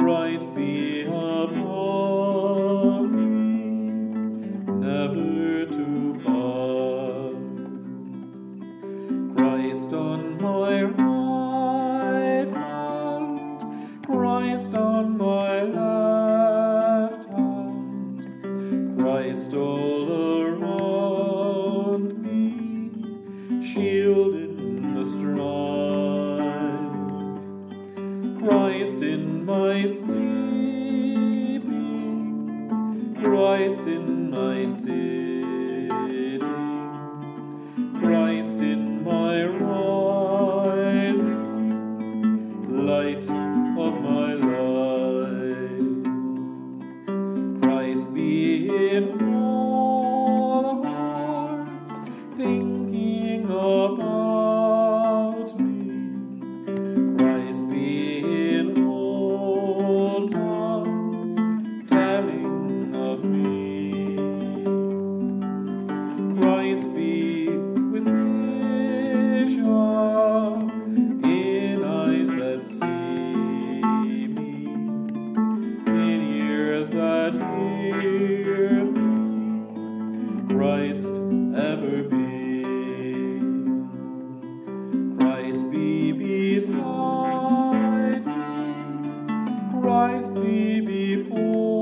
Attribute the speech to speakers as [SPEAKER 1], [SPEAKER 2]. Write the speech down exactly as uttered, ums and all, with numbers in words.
[SPEAKER 1] Christ be above me, never to part. Christ on my right hand, Christ on my left hand, Christ all around me, shield in the strife. Christ in my sleeping, Christ in my sitting, Christ in my rising, light of my life. Christ be in all hearts, thinking about me. Christ be in all tongues, telling of me. Christ be with vision in eyes that see me, in ears that hear me. Christ ever be. Christ be beside me, Christ be before